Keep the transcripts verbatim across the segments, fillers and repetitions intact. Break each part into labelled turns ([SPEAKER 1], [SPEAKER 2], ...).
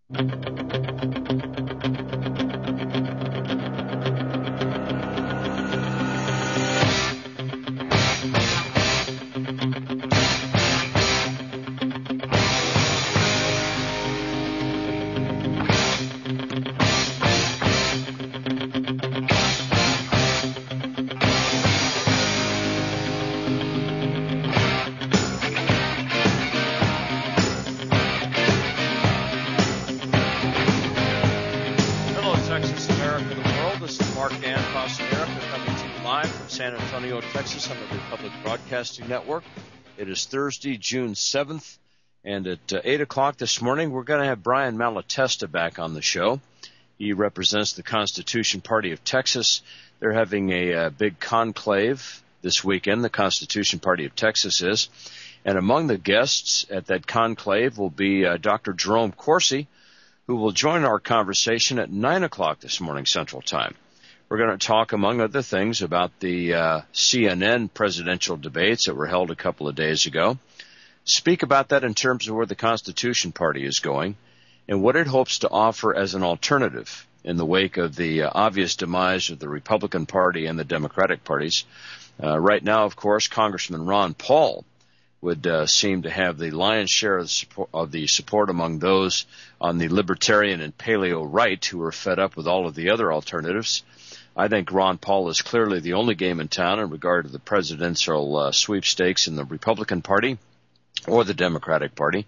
[SPEAKER 1] San Antonio, Texas, on the Republic Broadcasting Network. It is Thursday, June seventh, and at uh, eight o'clock this morning, we're going to have Brian Malatesta back on the show. He represents the Constitution Party of Texas. They're having a, a big conclave this weekend, the Constitution Party of Texas is. And among the guests at that conclave will be uh, Doctor Jerome Corsi, who will join our conversation at nine o'clock this morning Central Time. We're going to talk, among other things, about the uh, C N N presidential debates that were held a couple of days ago, speak about that in terms of where the Constitution Party is going and what it hopes to offer as an alternative in the wake of the uh, obvious demise of the Republican Party and the Democratic parties. Uh, right now, of course, Congressman Ron Paul would uh, seem to have the lion's share of the, support, of the support among those on the libertarian and paleo right who are fed up with all of the other alternatives. I think Ron Paul is clearly the only game in town in regard to the presidential uh, sweepstakes in the Republican Party or the Democratic Party.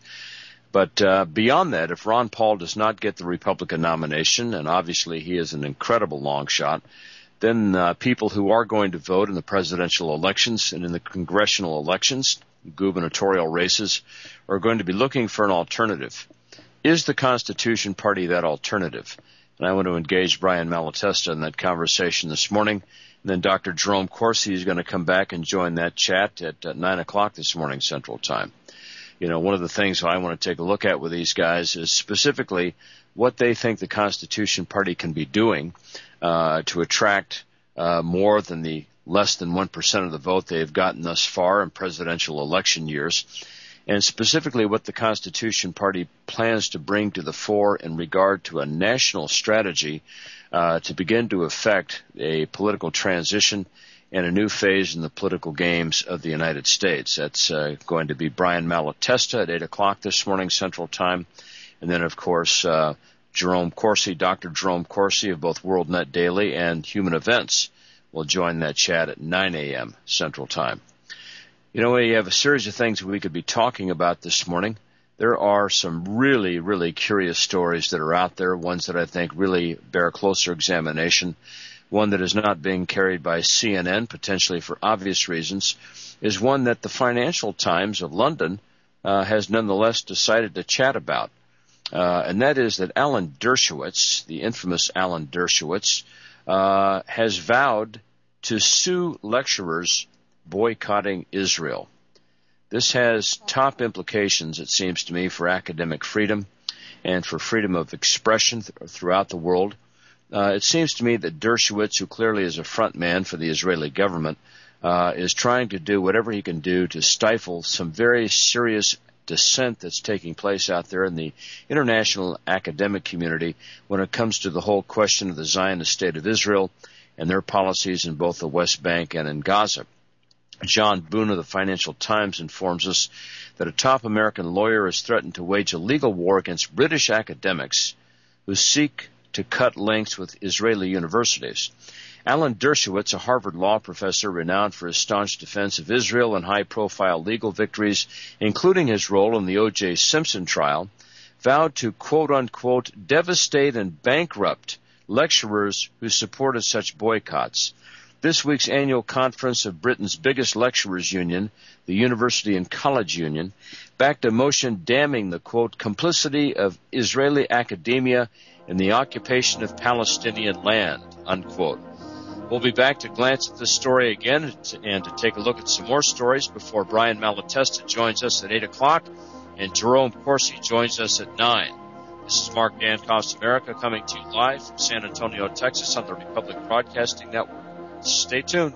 [SPEAKER 1] But uh, beyond that, if Ron Paul does not get the Republican nomination, and obviously he is an incredible long shot, then uh, people who are going to vote in the presidential elections and in the congressional elections, gubernatorial races, are going to be looking for an alternative. Is the Constitution Party that alternative? And I want to engage Brian Malatesta in that conversation this morning. And then Doctor Jerome Corsi is going to come back and join that chat at uh, nine o'clock this morning Central Time. You know, one of the things I want to take a look at with these guys is specifically what they think the Constitution Party can be doing uh, to attract uh, more than the less than one percent of the vote they have gotten thus far in presidential election years, and specifically what the Constitution Party plans to bring to the fore in regard to a national strategy uh, to begin to effect a political transition and a new phase in the political games of the United States. That's uh, going to be Brian Malatesta at eight o'clock this morning Central Time. And then, of course, uh, Jerome Corsi, Doctor Jerome Corsi of both WorldNet Daily and Human Events will join that chat at nine a.m. Central Time. You know, we have a series of things we could be talking about this morning. There are some really, really curious stories that are out there, ones that I think really bear closer examination. One that is not being carried by C N N, potentially for obvious reasons, is one that the Financial Times of London uh, has nonetheless decided to chat about. Uh, and that is that Alan Dershowitz, the infamous Alan Dershowitz, uh, has vowed to sue lecturers boycotting Israel. This has top implications, it seems to me, for academic freedom and for freedom of expression th- throughout the world. Uh, it seems to me that Dershowitz, who clearly is a front man for the Israeli government, uh, is trying to do whatever he can do to stifle some very serious dissent that's taking place out there in the international academic community when it comes to the whole question of the Zionist state of Israel and their policies in both the West Bank and in Gaza. John Boone of the Financial Times informs us that a top American lawyer has threatened to wage a legal war against British academics who seek to cut links with Israeli universities. Alan Dershowitz, a Harvard law professor renowned for his staunch defense of Israel and high-profile legal victories, including his role in the O J Simpson trial, vowed to, quote-unquote, devastate and bankrupt lecturers who supported such boycotts. This week's annual conference of Britain's biggest lecturers' union, the University and College Union, backed a motion damning the, quote, complicity of Israeli academia in the occupation of Palestinian land, unquote. We'll be back to glance at this story again and to take a look at some more stories before Brian Malatesta joins us at eight o'clock and Jerome Corsi joins us at nine. This is Mark Dankoff's America coming to you live from San Antonio, Texas on the Republic Broadcasting Network. Stay tuned.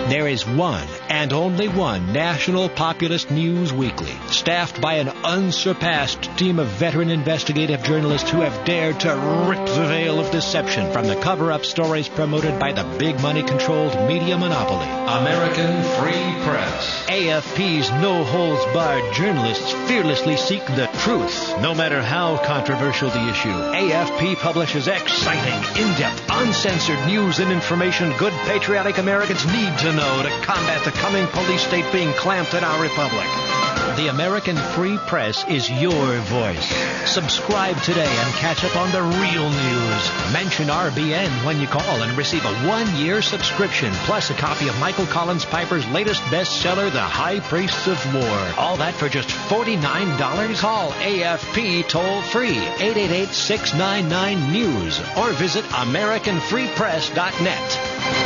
[SPEAKER 2] There is one and only one national populist news weekly, staffed by an unsurpassed team of veteran investigative journalists who have dared to rip the veil of deception from the cover-up stories promoted by the big money-controlled media monopoly. American Free Press. A F P's no-holds-barred journalists fearlessly seek the truth, no matter how controversial the issue. A F P publishes exciting, in-depth, uncensored news and information good patriotic Americans need to know to combat the coming police state being clamped in our republic. The American Free Press is your voice. Subscribe today and catch up on the real news. Mention R B N when you call and receive a one-year subscription, plus a copy of Michael Collins Piper's latest bestseller, The High Priests of War. All that for just forty-nine dollars. Call A F P toll-free, eight eight eight, six nine nine, news, or visit American Free Press dot net.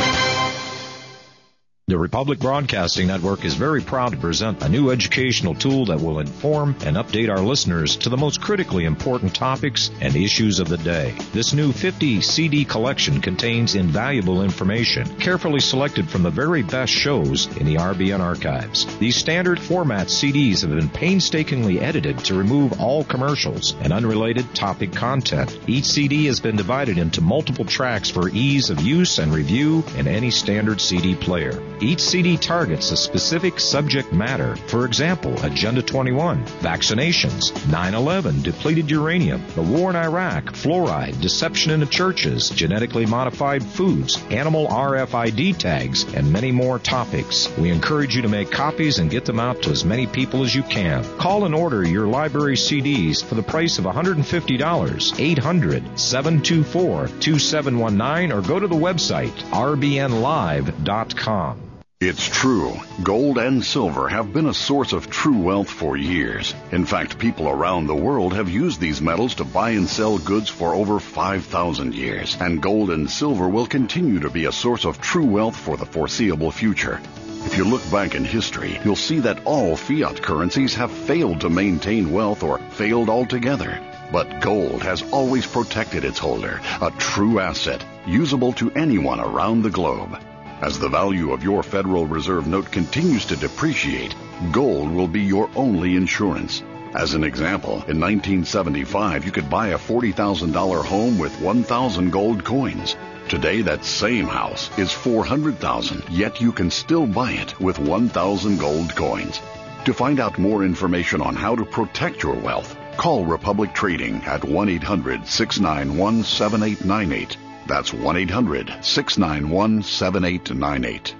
[SPEAKER 3] The Republic Broadcasting Network is very proud to present a new educational tool that will inform and update our listeners to the most critically important topics and issues of the day. This new fifty C D collection contains invaluable information, carefully selected from the very best shows in the R B N archives. These standard format C Ds have been painstakingly edited to remove all commercials and unrelated topic content. Each C D has been divided into multiple tracks for ease of use and review in any standard C D player. Each C D targets a specific subject matter. For example, Agenda twenty-one, vaccinations, nine eleven, depleted uranium, the war in Iraq, fluoride, deception in the churches, genetically modified foods, animal R F I D tags, and many more topics. We encourage you to make copies and get them out to as many people as you can. Call and order your library C Ds for the price of one hundred fifty dollars, eight hundred, seven two four, two seven one nine, or go to the website r b n live dot com.
[SPEAKER 4] It's true. Gold and silver have been a source of true wealth for years. In fact, people around the world have used these metals to buy and sell goods for over five thousand years. And gold and silver will continue to be a source of true wealth for the foreseeable future. If you look back in history, you'll see that all fiat currencies have failed to maintain wealth or failed altogether. But gold has always protected its holder, a true asset, usable to anyone around the globe. As the value of your Federal Reserve note continues to depreciate, gold will be your only insurance. As an example, in nineteen seventy-five, you could buy a forty thousand dollars home with one thousand gold coins. Today, that same house is four hundred thousand dollars, yet you can still buy it with one thousand gold coins. To find out more information on how to protect your wealth, call Republic Trading at one eight hundred, six nine one, seven eight nine eight. That's one eight hundred, six nine one, seven eight nine eight.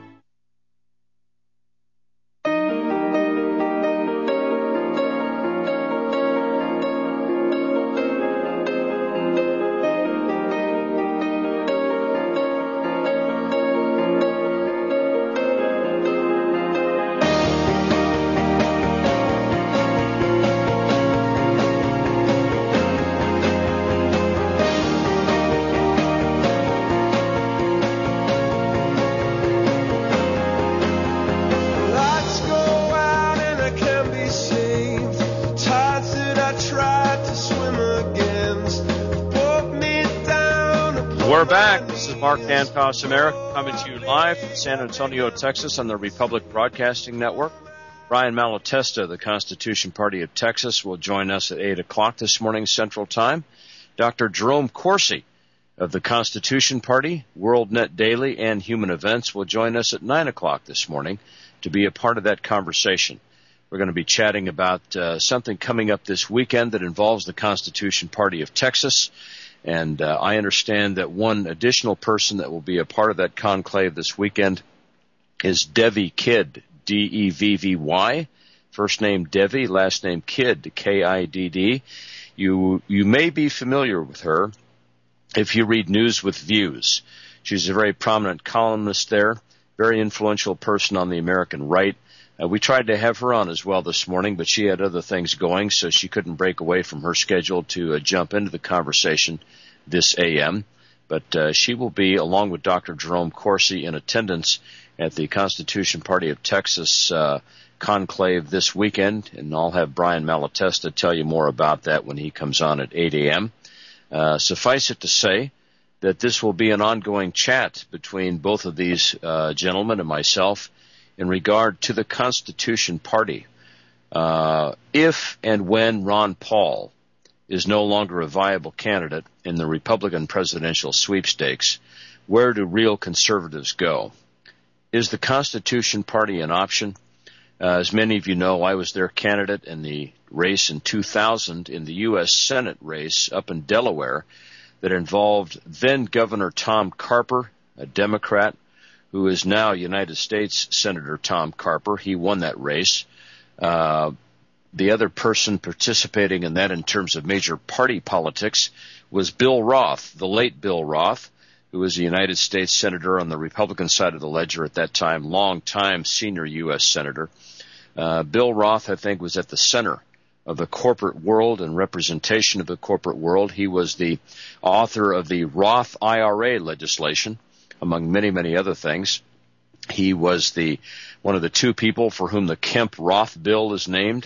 [SPEAKER 1] We're back. This is Mark Hancock's America, coming to you live from San Antonio, Texas on the Republic Broadcasting Network. Brian Malatesta, the Constitution Party of Texas, will join us at eight o'clock this morning Central Time. Doctor Jerome Corsi of the Constitution Party, WorldNet Daily, and Human Events will join us at nine o'clock this morning to be a part of that conversation. We're going to be chatting about uh, something coming up this weekend that involves the Constitution Party of Texas. And uh, I understand that one additional person that will be a part of that conclave this weekend is Devi Kidd, D E V V Y. First name Devi, last name Kidd, K I D D. You, you may be familiar with her if you read News with Views. She's a very prominent columnist there, very influential person on the American right. Uh, we tried to have her on as well this morning, but she had other things going, so she couldn't break away from her schedule to uh, jump into the conversation this A M. But uh, she will be, along with Doctor Jerome Corsi, in attendance at the Constitution Party of Texas uh, conclave this weekend, and I'll have Brian Malatesta tell you more about that when he comes on at eight a.m. Uh, suffice it to say that this will be an ongoing chat between both of these uh, gentlemen and myself in regard to the Constitution Party. Uh, if and when Ron Paul is no longer a viable candidate in the Republican presidential sweepstakes, where do real conservatives go? Is the Constitution Party an option? Uh, as many of you know, I was their candidate in the race in two thousand in the U S Senate race up in Delaware that involved then-Governor Tom Carper, a Democrat, who is now United States Senator Tom Carper. He won that race. Uh, the other person participating in that in terms of major party politics was Bill Roth, the late Bill Roth, who was a United States Senator on the Republican side of the ledger at that time, long-time senior U S Senator. Uh, Bill Roth, I think, was at the center of the corporate world and representation of the corporate world. He was the author of the Roth I R A legislation, among many, many other things. He was the one of the two people for whom the Kemp-Roth bill is named.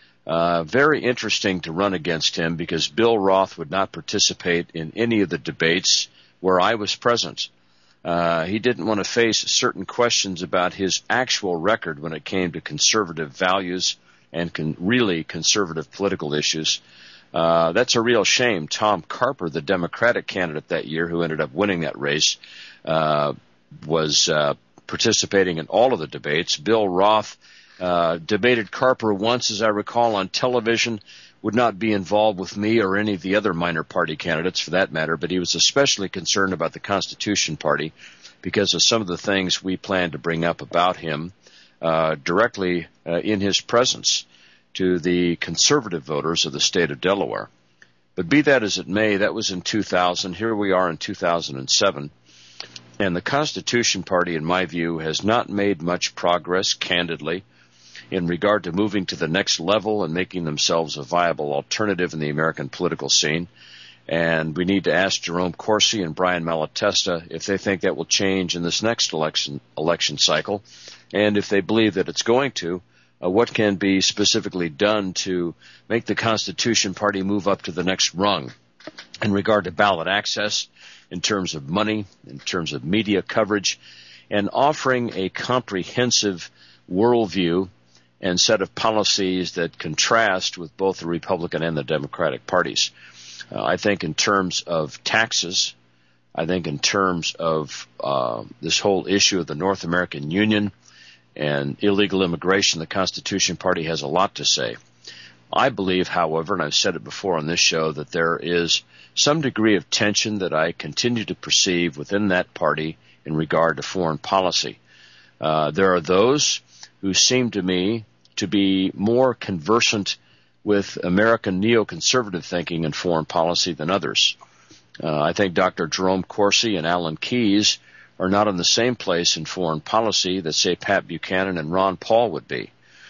[SPEAKER 1] Uh, very interesting to run against him because Bill Roth would not participate in any of the debates where I was present. Uh, he didn't want to face certain questions about his actual record when it came to conservative values and con- really conservative political issues. Uh, that's a real shame. Tom Carper, the Democratic candidate that year who ended up winning that race, uh, was uh, participating in all of the debates. Bill Roth uh, debated Carper once, as I recall, on television, would not be involved with me or any of the other minor party candidates for that matter, but he was especially concerned about the Constitution Party because of some of the things we planned to bring up about him uh, directly uh, in his presence to the conservative voters of the state of Delaware. But be that as it may, that was in two thousand. Here we are in two thousand seven. And the Constitution Party, in my view, has not made much progress, candidly, in regard to moving to the next level and making themselves a viable alternative in the American political scene. And we need to ask Jerome Corsi and Brian Malatesta if they think that will change in this next election election cycle, and if they believe that it's going to, uh, what can be specifically done to make the Constitution Party move up to the next rung in regard to ballot access, in terms of money, in terms of media coverage, and offering a comprehensive worldview and set of policies that contrast with both the Republican and the Democratic parties. Uh, I think in terms of taxes, I think in terms of uh, this whole issue of the North American Union and illegal immigration, the Constitution Party has a lot to say. I believe, however, and I've said it before on this show, that there is some degree of tension that I continue to perceive within that party in regard to foreign policy. Uh, there are those who seem to me to be more conversant with American neoconservative thinking and foreign policy than others. Uh, I think Doctor Jerome Corsi and Alan Keyes are not in the same place in foreign policy that, say, Pat Buchanan and Ron Paul would be.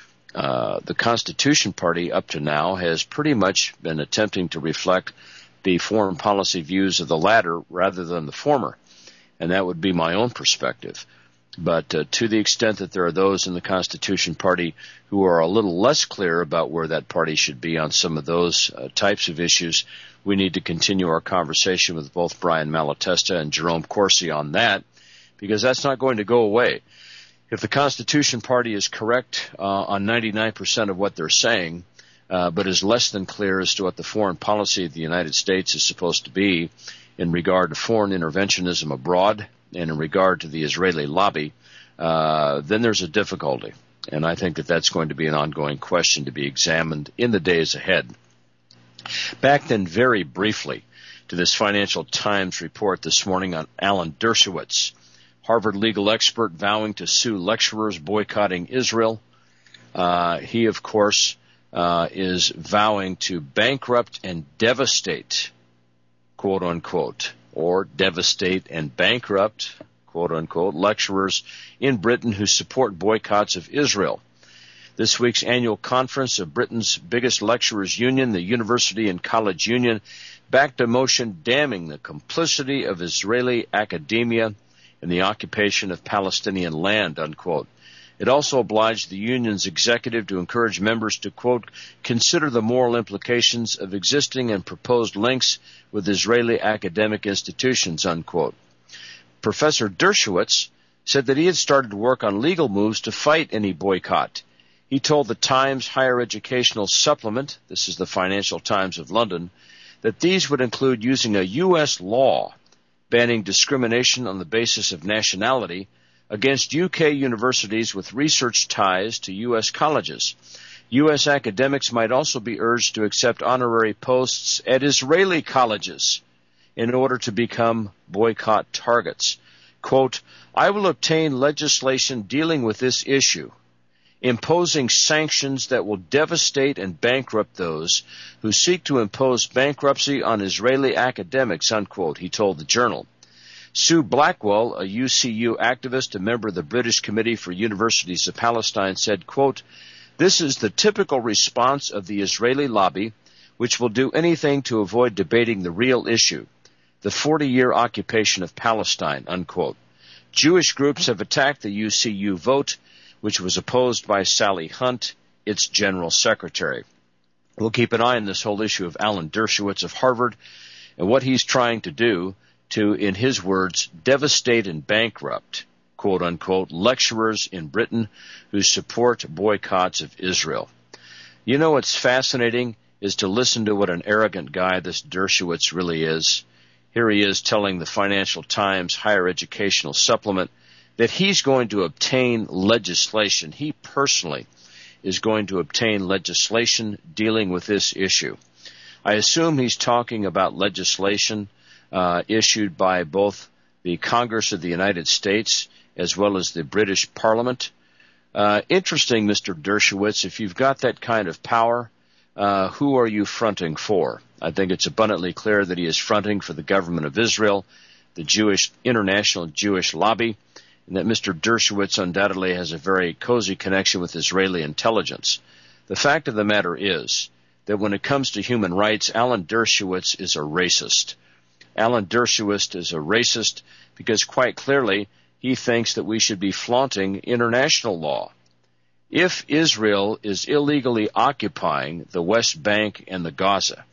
[SPEAKER 1] Uh, the Constitution Party up to now has pretty much been attempting to reflect the foreign policy views of the latter rather than the former, and that would be my own perspective. But uh, to the extent that there are those in the Constitution Party who are a little less clear about where that party should be on some of those uh, types of issues, we need to continue our conversation with both Brian Malatesta and Jerome Corsi on that, because that's not going to go away. If the Constitution Party is correct uh, on ninety-nine percent of what they're saying, uh, but is less than clear as to what the foreign policy of the United States is supposed to be in regard to foreign interventionism abroad and in regard to the Israeli lobby, uh, then there's a difficulty. And I think that that's going to be an ongoing question to be examined in the days ahead. Back then, very briefly, to this Financial Times report this morning on Alan Dershowitz, Harvard legal expert vowing to sue lecturers boycotting Israel. Uh, he, of course, uh, is vowing to bankrupt and devastate, quote unquote, or devastate and bankrupt, quote unquote, lecturers in Britain who support boycotts of Israel. This week's annual conference of Britain's biggest lecturers' union, the University and College Union, backed a motion damning the complicity of Israeli academia in the occupation of Palestinian land, unquote. It also obliged the union's executive to encourage members to, quote, consider the moral implications of existing and proposed links with Israeli academic institutions, unquote. Professor Dershowitz said that he had started to work on legal moves to fight any boycott. He told the Times Higher Educational Supplement, this is the Financial Times of London, that these would include using a U S law banning discrimination on the basis of nationality against U K universities with research ties to U S colleges. U S academics might also be urged to accept honorary posts at Israeli colleges in order to become boycott targets. Quote, I will obtain legislation dealing with this issue, imposing sanctions that will devastate and bankrupt those who seek to impose bankruptcy on Israeli academics, unquote, he told the Journal. Sue Blackwell, a U C U activist, a member of the British Committee for Universities of Palestine, said, quote, this is the typical response of the Israeli lobby, which will do anything to avoid debating the real issue, the forty-year occupation of Palestine, unquote. Jewish groups have attacked the U C U vote, which was opposed by Sally Hunt, its general secretary. We'll keep an eye on this whole issue of Alan Dershowitz of Harvard and what he's trying to do to, in his words, devastate and bankrupt, quote unquote, lecturers in Britain who support boycotts of Israel. You know what's fascinating is to listen to what an arrogant guy this Dershowitz really is. Here he is telling the Financial Times Higher Educational Supplement that he's going to obtain legislation. He personally is going to obtain legislation dealing with this issue. I assume he's talking about legislation uh, issued by both the Congress of the United States as well as the British Parliament. Uh, interesting, Mister Dershowitz, if you've got that kind of power, uh, who are you fronting for? I think it's abundantly clear that he is fronting for the government of Israel, the Jewish International Jewish Lobby, and that Mister Dershowitz undoubtedly has a very cozy connection with Israeli intelligence. The fact of the matter is that when it comes to human rights, Alan Dershowitz is a racist. Alan Dershowitz is a racist because quite clearly he thinks that we should be flaunting international law. If Israel is illegally occupying the West Bank and the Gaza,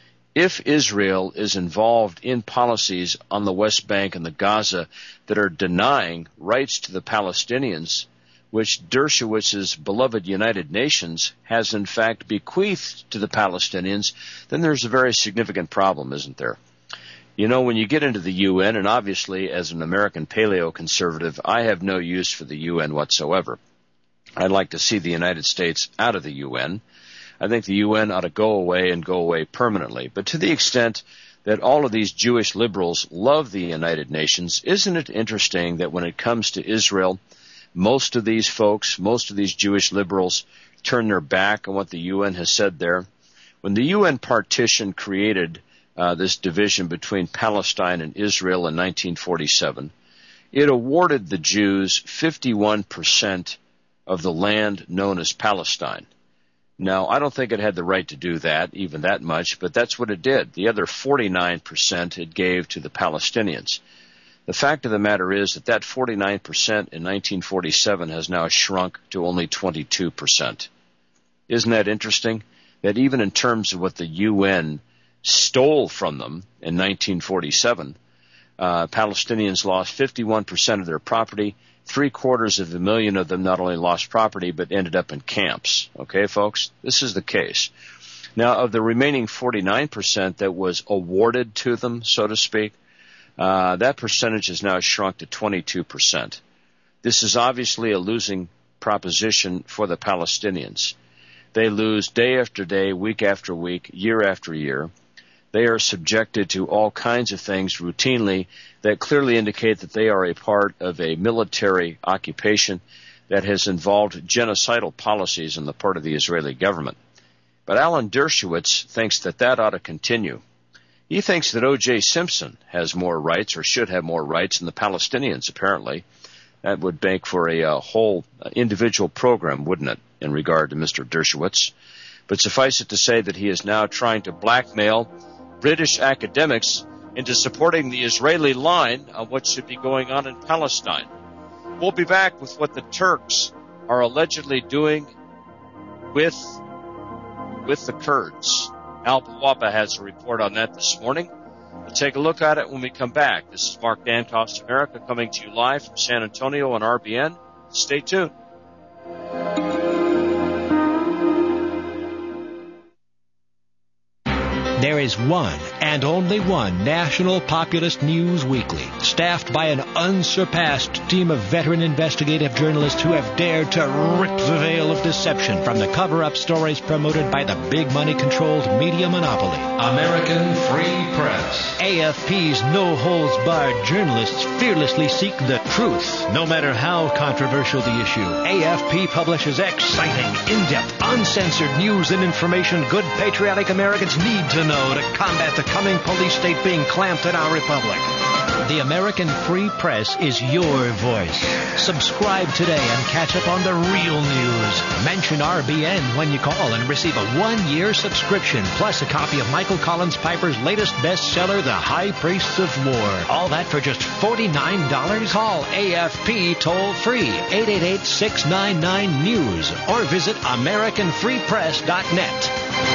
[SPEAKER 1] if Israel is involved in policies on the West Bank and the Gaza that are denying rights to the Palestinians, which Dershowitz's beloved United Nations has in fact bequeathed to the Palestinians, then there's a very significant problem, isn't there? You know, when you get into the U N, and obviously as an American paleo-conservative, I have no use for the U N whatsoever. I'd like to see the United States out of the U N. I think the U N ought to go away and go away permanently. But to the extent that all of these Jewish liberals love the United Nations, isn't it interesting that when it comes to Israel, most of these folks, most of these Jewish liberals turn their back on what the U N has said there? When the U N partition created uh, this division between Palestine and Israel in nineteen forty-seven, it awarded the Jews fifty-one percent of the land known as Palestine. Now, I don't think it had the right to do that, even that much, but that's what it did. The other forty-nine percent it gave to the Palestinians. The fact of the matter is that that forty-nine percent in nineteen forty-seven has now shrunk to only twenty-two percent. Isn't that interesting? That even in terms of what the U N stole from them in nineteen forty-seven, uh, Palestinians lost fifty-one percent of their property. Three quarters of a million of them not only lost property, but ended up in camps. Okay, folks? This is the case. Now, of the remaining forty-nine percent that was awarded to them, so to speak, uh, that percentage has now shrunk to twenty-two percent. This is obviously a losing proposition for the Palestinians. They lose day after day, week after week, year after year. They are subjected to all kinds of things routinely that clearly indicate that they are a part of a military occupation that has involved genocidal policies on the part of the Israeli government. But Alan Dershowitz thinks that that ought to continue. He thinks that O J Simpson has more rights or should have more rights than the Palestinians, apparently. That would make for a, a whole individual program, wouldn't it, in regard to Mister Dershowitz? But suffice it to say that he is now trying to blackmail British academics into supporting the Israeli line on what should be going on in Palestine. We'll be back with what the Turks are allegedly doing with with the Kurds. Al Bawaba has a report on that this morning. We'll take a look at it when we come back. This is Mark Dankoff's America coming to you live from San Antonio on R B N. Stay tuned.
[SPEAKER 2] There is one and only one national populist news weekly, staffed by an unsurpassed team of veteran investigative journalists who have dared to rip the veil of deception from the cover-up stories promoted by the big money-controlled media monopoly. American Free Press. A F P's no-holds-barred journalists fearlessly seek the truth, no matter how controversial the issue. A F P publishes exciting, in-depth, uncensored news and information good patriotic Americans need to know to combat the coming police state being clamped in our republic. The American Free Press is your voice. Subscribe today and catch up on the real news. Mention R B N when you call and receive a one-year subscription, plus a copy of Michael Collins Piper's latest bestseller, The High Priests of War. All that for just forty-nine dollars. Call A F P toll-free, eight eight eight, six nine nine, news, or visit American Free Press dot net.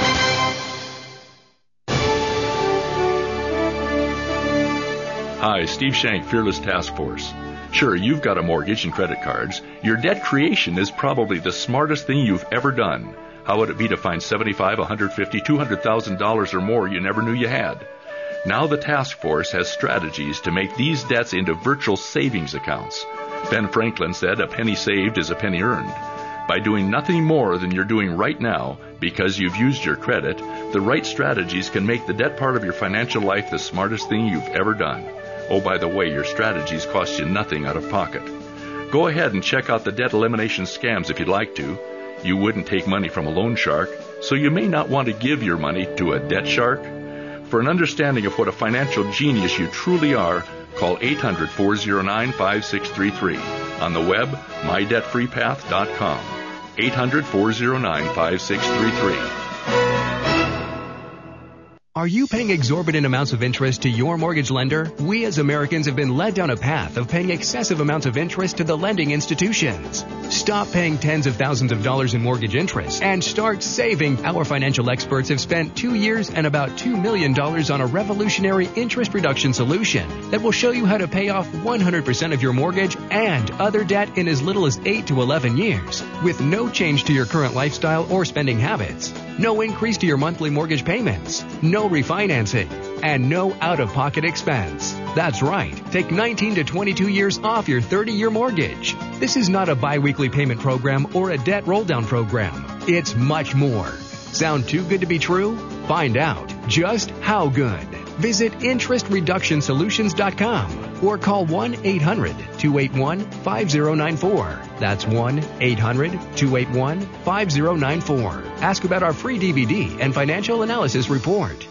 [SPEAKER 5] Hi, Steve Shank, Fearless Task Force. Sure, you've got a mortgage and credit cards. Your debt creation is probably the smartest thing you've ever done. How would it be to find seventy-five thousand dollars, one hundred fifty thousand dollars, two hundred thousand dollars or more you never knew you had? Now the task force has strategies to make these debts into virtual savings accounts. Ben Franklin said a penny saved is a penny earned. By doing nothing more than you're doing right now, because you've used your credit, the right strategies can make the debt part of your financial life the smartest thing you've ever done. Oh, by the way, your strategies cost you nothing out of pocket. Go ahead and check out the debt elimination scams if you'd like to. You wouldn't take money from a loan shark, so you may not want to give your money to a debt shark. For an understanding of what a financial genius you truly are, call eight hundred, four oh nine, five six three three. On the web, my debt free path dot com. eight hundred, four oh nine, five six three three.
[SPEAKER 6] Are you paying exorbitant amounts of interest to your mortgage lender? We as Americans have been led down a path of paying excessive amounts of interest to the lending institutions. Stop paying tens of thousands of dollars in mortgage interest and start saving. Our financial experts have spent two years and about two million dollars on a revolutionary interest reduction solution that will show you how to pay off one hundred percent of your mortgage and other debt in as little as eight to eleven years with no change to your current lifestyle or spending habits. No increase to your monthly mortgage payments, no refinancing, and no out-of-pocket expense. That's right. Take nineteen to twenty-two years off your thirty-year mortgage. This is not a bi-weekly payment program or a debt roll-down program. It's much more. Sound too good to be true? Find out just how good. Visit interest reduction solutions dot com or call one eight hundred, two eight one, five oh nine four. That's one eight hundred, two eight one, five oh nine four. Ask about our free D V D and financial analysis report.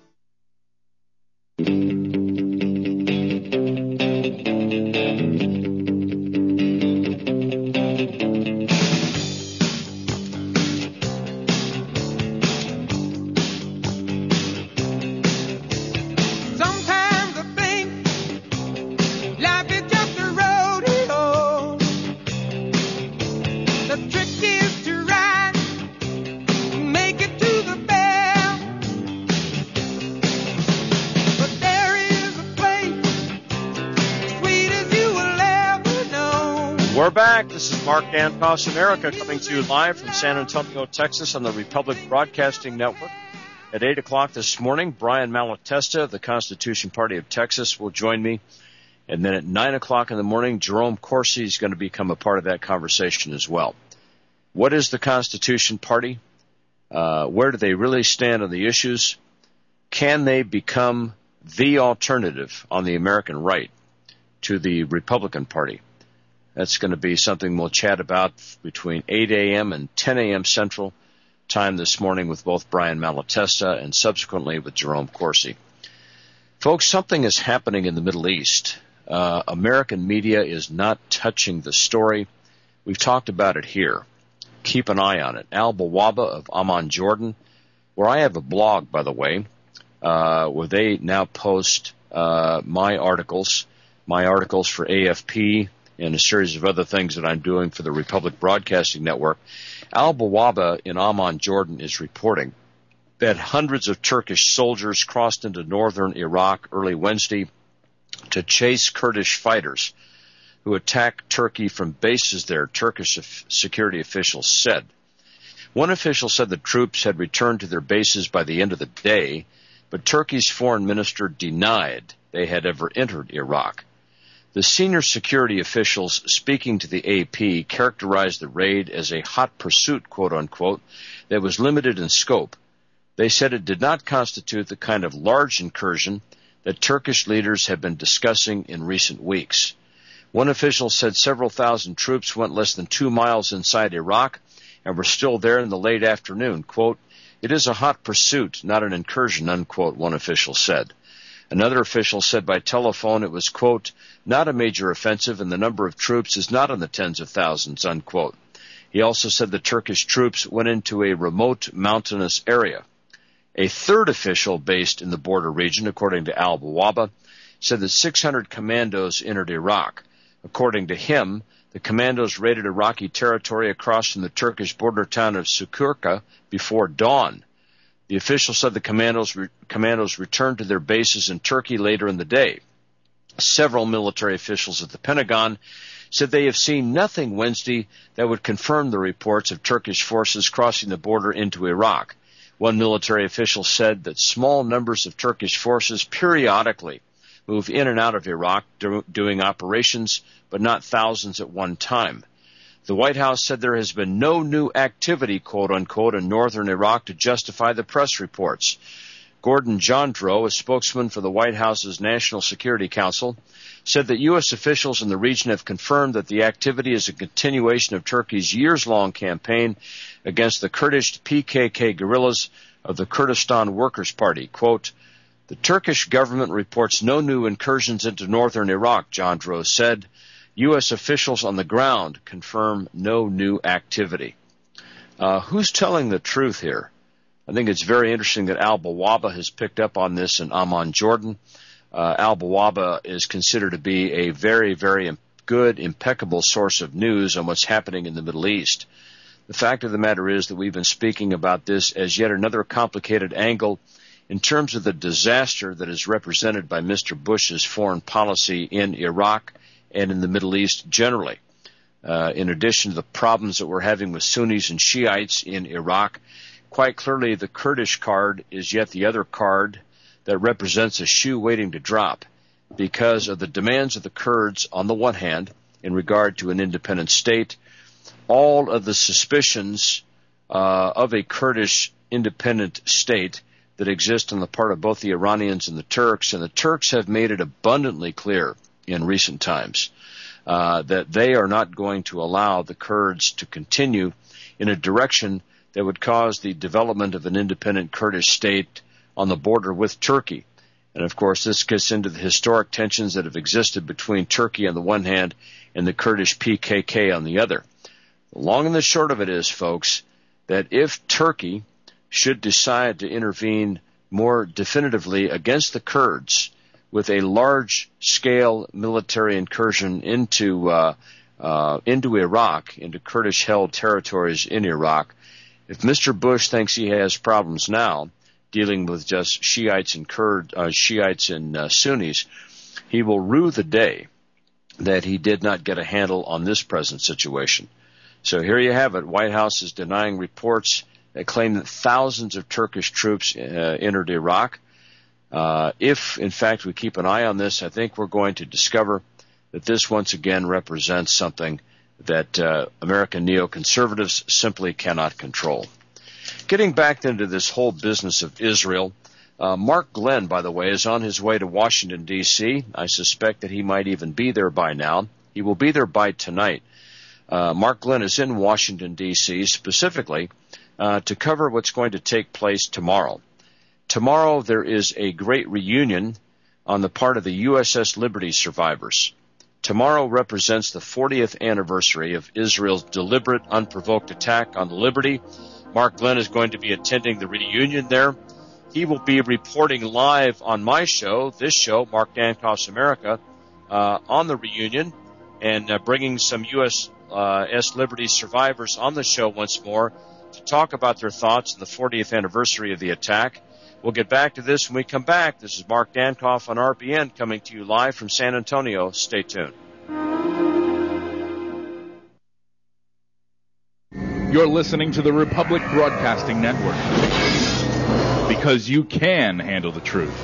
[SPEAKER 1] We're back. This is Mark Dankoff's America coming to you live from San Antonio, Texas on the Republic Broadcasting Network. At eight o'clock this morning, Brian Malatesta of the Constitution Party of Texas will join me. And then at nine o'clock in the morning, Jerome Corsi is going to become a part of that conversation as well. What is the Constitution Party? Uh, where do they really stand on the issues? Can they become the alternative on the American right to the Republican Party? That's going to be something we'll chat about between eight a.m. and ten a.m. Central Time this morning with both Brian Malatesta and subsequently with Jerome Corsi. Folks, something is happening in the Middle East. Uh, American media is not touching the story. We've talked about it here. Keep an eye on it. Al Bawaba of Amman, Jordan, where I have a blog, by the way, uh, where they now post uh, my articles, my articles for A F P, and a series of other things that I'm doing for the Republic Broadcasting Network. Al Bawaba in Amman, Jordan, is reporting that hundreds of Turkish soldiers crossed into northern Iraq early Wednesday to chase Kurdish fighters who attacked Turkey from bases there, Turkish security officials said. One official said the troops had returned to their bases by the end of the day, but Turkey's foreign minister denied they had ever entered Iraq. The senior security officials speaking to the A P characterized the raid as a hot pursuit, quote-unquote, that was limited in scope. They said it did not constitute the kind of large incursion that Turkish leaders have been discussing in recent weeks. One official said several thousand troops went less than two miles inside Iraq and were still there in the late afternoon. Quote, "It is a hot pursuit, not an incursion," unquote, one official said. Another official said by telephone it was, quote, "not a major offensive and the number of troops is not in the tens of thousands," unquote. He also said the Turkish troops went into a remote mountainous area. A third official based in the border region, according to Al Bawaba, said that six hundred commandos entered Iraq. According to him, the commandos raided Iraqi territory across from the Turkish border town of Sukurka before dawn. The official said the commandos, re- commandos returned to their bases in Turkey later in the day. Several military officials at the Pentagon said they have seen nothing Wednesday that would confirm the reports of Turkish forces crossing the border into Iraq. One military official said that small numbers of Turkish forces periodically move in and out of Iraq do, doing operations, but not thousands at one time. The White House said there has been no new activity, quote-unquote, in northern Iraq to justify the press reports. Gordon Jandreau, a spokesman for the White House's National Security Council, said that U S officials in the region have confirmed that the activity is a continuation of Turkey's years-long campaign against the Kurdish P K K guerrillas of the Kurdistan Workers' Party. Quote, "The Turkish government reports no new incursions into northern Iraq," Jandreau said. U S officials on the ground confirm no new activity. Uh, who's telling the truth here? I think it's very interesting that Al Bawaba has picked up on this in Amman, Jordan. Uh, Al Bawaba is considered to be a very, very good, impeccable source of news on what's happening in the Middle East. The fact of the matter is that we've been speaking about this as yet another complicated angle in terms of the disaster that is represented by Mister Bush's foreign policy in Iraq and in the Middle East generally. Uh, in addition to the problems that we're having with Sunnis and Shiites in Iraq, quite clearly the Kurdish card is yet the other card that represents a shoe waiting to drop because of the demands of the Kurds on the one hand in regard to an independent state, all of the suspicions uh, of a Kurdish independent state that exist on the part of both the Iranians and the Turks, and the Turks have made it abundantly clear in recent times uh, that they are not going to allow the Kurds to continue in a direction that would cause the development of an independent Kurdish state on the border with Turkey. And, of course, this gets into the historic tensions that have existed between Turkey on the one hand and the Kurdish P K K on the other. The long and the short of it is, folks, that if Turkey should decide to intervene more definitively against the Kurds with a large-scale military incursion into uh, uh, into Iraq, into Kurdish-held territories in Iraq, if Mister Bush thinks he has problems now dealing with just Shiites and Kurd, uh, Shiites and uh, Sunnis, he will rue the day that he did not get a handle on this present situation. So here you have it. White House is denying reports that claim that thousands of Turkish troops uh, entered Iraq. Uh, if, in fact, we keep an eye on this, I think we're going to discover that this once again represents something that uh, American neoconservatives simply cannot control. Getting back into this whole business of Israel, uh, Mark Glenn, by the way, is on his way to Washington, D C I suspect that he might even be there by now. He will be there by tonight. Uh, Mark Glenn is in Washington, D C, specifically uh, to cover what's going to take place tomorrow. Tomorrow there is a great reunion on the part of the U S S Liberty survivors. Tomorrow represents the fortieth anniversary of Israel's deliberate, unprovoked attack on the Liberty. Mark Glenn is going to be attending the reunion there. He will be reporting live on my show, this show, Mark Dankoff's America, uh, on the reunion. and uh, bringing some U S Uh, S Liberty survivors on the show once more to talk about their thoughts on the fortieth anniversary of the attack. We'll get back to this when we come back. This is Mark Dankoff on R B N coming to you live from San Antonio. Stay tuned.
[SPEAKER 7] You're listening to the Republic Broadcasting Network, because you can handle the truth.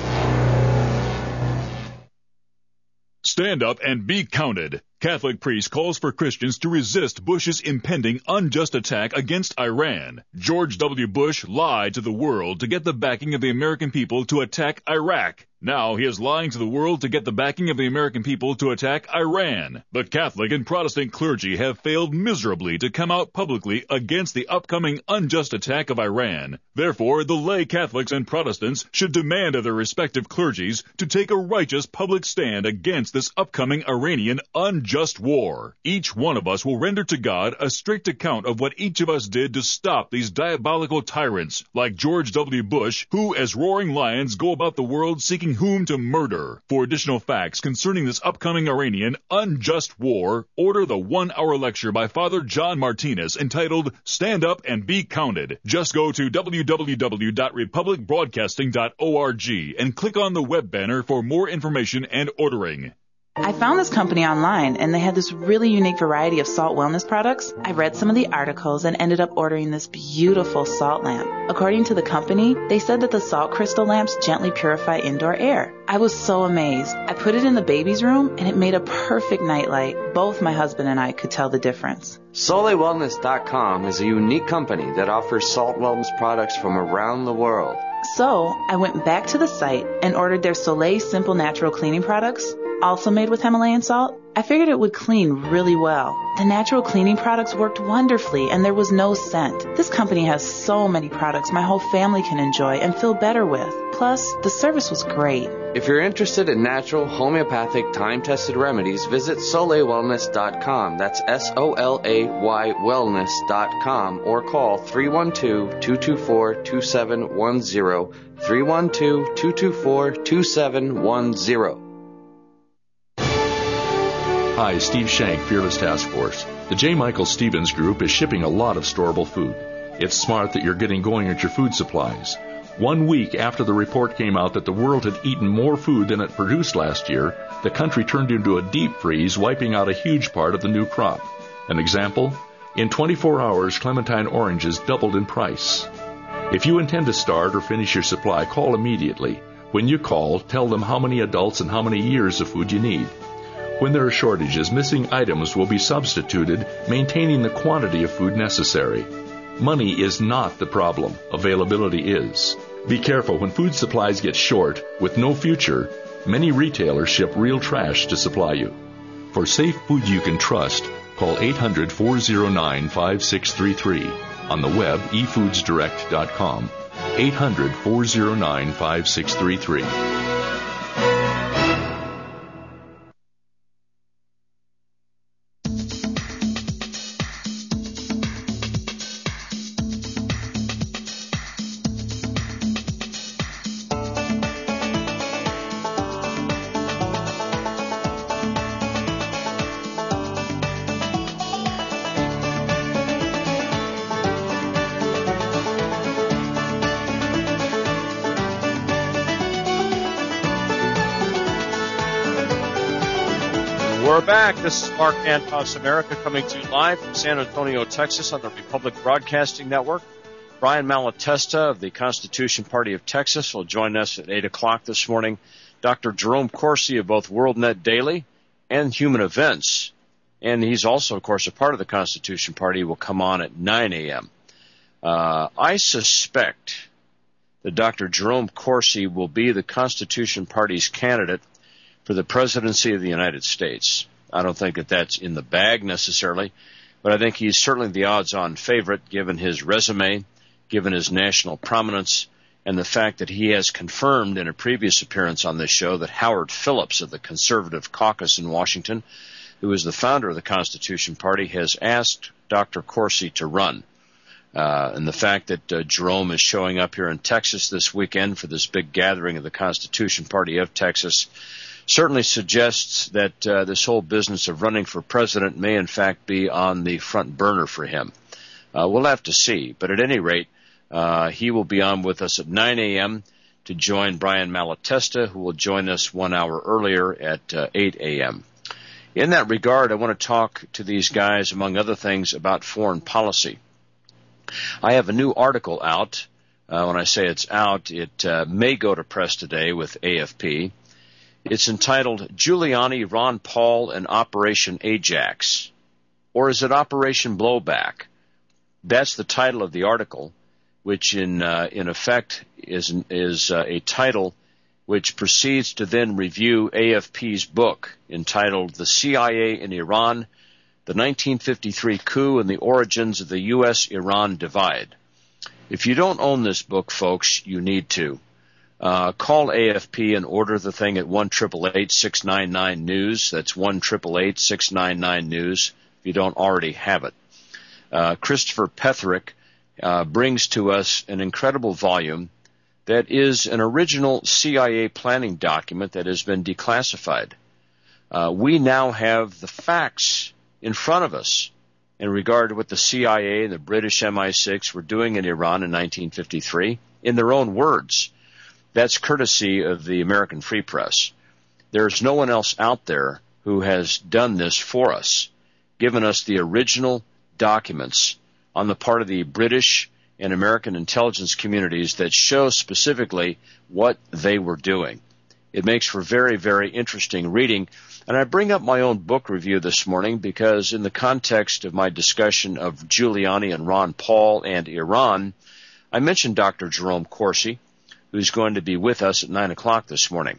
[SPEAKER 8] Stand up and be counted. Catholic priest calls for Christians to resist Bush's impending unjust attack against Iran. George W. Bush lied to the world to get the backing of the American people to attack Iraq. Now he is lying to the world to get the backing of the American people to attack Iran. The Catholic and Protestant clergy have failed miserably to come out publicly against the upcoming unjust attack of Iran. Therefore, the lay Catholics and Protestants should demand of their respective clergies to take a righteous public stand against this upcoming Iranian unjust war. Each one of us will render to God a strict account of what each of us did to stop these diabolical tyrants, like George W. Bush, who, as roaring lions, go about the world seeking whom to murder. For additional facts concerning this upcoming Iranian unjust war, order the one-hour lecture by Father John Martinez entitled Stand Up and Be Counted. Just go to w w w dot republic broadcasting dot org and click on the web banner for more information and ordering.
[SPEAKER 9] I found this company online, and they had this really unique variety of salt wellness products. I read some of the articles and ended up ordering this beautiful salt lamp. According to the company, they said that the salt crystal lamps gently purify indoor air. I was so amazed. I put it in the baby's room, and it made a perfect nightlight. Both my husband and I could tell the difference.
[SPEAKER 10] Soleil Wellness dot com is a unique company that offers salt wellness products from around the world.
[SPEAKER 9] So, I went back to the site and ordered their Soleil Simple Natural Cleaning products, also made with Himalayan salt. I figured it would clean really well. The natural cleaning products worked wonderfully, and there was no scent. This company has so many products my whole family can enjoy and feel better with. Plus, the service was great.
[SPEAKER 10] If you're interested in natural, homeopathic, time-tested remedies, visit Soleil Wellness dot com. That's S O L A Y Wellness dot com, or call three one two, two two four, two seven one zero, three one two, two two four, two seven one zero.
[SPEAKER 5] Hi, Steve Shank, Fearless Task Force. The J. Michael Stevens Group is shipping a lot of storable food. It's smart that you're getting going at your food supplies. One week after the report came out that the world had eaten more food than it produced last year, the country turned into a deep freeze, wiping out a huge part of the new crop. An example? In twenty-four hours, clementine oranges doubled in price. If you intend to start or finish your supply, call immediately. When you call, tell them how many adults and how many years of food you need. When there are shortages, missing items will be substituted, maintaining the quantity of food necessary. Money is not the problem. Availability is. Be careful when food supplies get short, with no future. Many retailers ship real trash to supply you. For safe food you can trust, call eight hundred, four oh nine, five six three three. On the web, e foods direct dot com. eight hundred, four oh nine, five six three three.
[SPEAKER 1] We're back. This is Mark Dankoff's America coming to you live from San Antonio, Texas on the Republic Broadcasting Network. Brian Malatesta of the Constitution Party of Texas will join us at eight o'clock this morning. Doctor Jerome Corsi of both WorldNet Daily and Human Events, and he's also, of course, a part of the Constitution Party, will come on at nine a.m. Uh, I suspect that Doctor Jerome Corsi will be the Constitution Party's candidate for the presidency of the United States. I don't think that that's in the bag necessarily, but I think he's certainly the odds-on favorite given his resume, given his national prominence, and the fact that he has confirmed in a previous appearance on this show that Howard Phillips of the Conservative Caucus in Washington, who is the founder of the Constitution Party, has asked Doctor Corsi to run. Uh, and the fact that uh, Jerome is showing up here in Texas this weekend for this big gathering of the Constitution Party of Texas certainly suggests that uh, this whole business of running for president may in fact be on the front burner for him. Uh, we'll have to see. But at any rate, uh, he will be on with us at nine a.m. to join Brian Malatesta, who will join us one hour earlier at uh, eight a.m. In that regard, I want to talk to these guys, among other things, about foreign policy. I have a new article out. Uh, when I say it's out, it uh, may go to press today with A F P. It's entitled Giuliani, Ron Paul, and Operation Ajax. Or is it Operation Blowback? That's the title of the article, which in uh, in effect is, is uh, a title which proceeds to then review A F P's book entitled The C I A in Iran, the nineteen fifty-three Coup and the Origins of the U S Iran Divide. If you don't own this book, folks, you need to. Uh, call A F P and order the thing at one eight eight eight, six nine nine, news. That's one eight eight eight, six nine nine, news if you don't already have it. Uh, Christopher Petherick uh, brings to us an incredible volume that is an original C I A planning document that has been declassified. Uh, we now have the facts in front of us in regard to what the C I A and the British M I six were doing in Iran in nineteen fifty-three, in their own words. That's courtesy of the American Free Press. There's no one else out there who has done this for us, given us the original documents on the part of the British and American intelligence communities that show specifically what they were doing. It makes for very, very interesting reading. And I bring up my own book review this morning because in the context of my discussion of Giuliani and Ron Paul and Iran, I mentioned Doctor Jerome Corsi, who's going to be with us at nine o'clock this morning.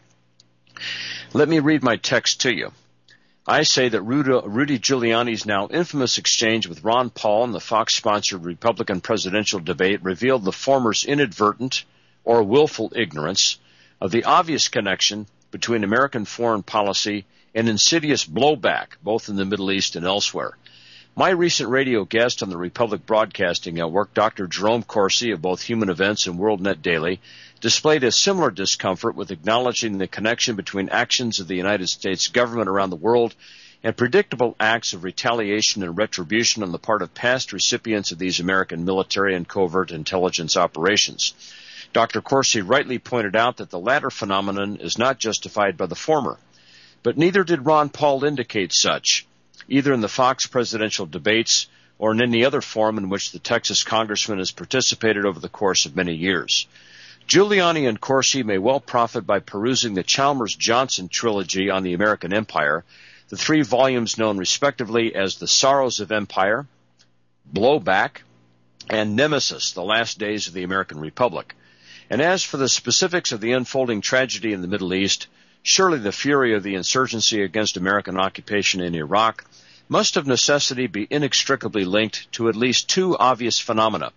[SPEAKER 1] Let me read my text to you. I say that Rudy Giuliani's now infamous exchange with Ron Paul in the Fox-sponsored Republican presidential debate revealed the former's inadvertent or willful ignorance of the obvious connection between American foreign policy and insidious blowback, both in the Middle East and elsewhere. My recent radio guest on the Republic Broadcasting Network, Doctor Jerome Corsi of both Human Events and WorldNet Daily, displayed a similar discomfort with acknowledging the connection between actions of the United States government around the world and predictable acts of retaliation and retribution on the part of past recipients of these American military and covert intelligence operations. Doctor Corsi rightly pointed out that the latter phenomenon is not justified by the former, but neither did Ron Paul indicate such, either in the Fox presidential debates or in any other forum in which the Texas congressman has participated over the course of many years. Giuliani and Corsi may well profit by perusing the Chalmers-Johnson trilogy on the American Empire, the three volumes known respectively as The Sorrows of Empire, Blowback, and Nemesis, The Last Days of the American Republic. And as for the specifics of the unfolding tragedy in the Middle East, surely the fury of the insurgency against American occupation in Iraq must of necessity be inextricably linked to at least two obvious phenomena.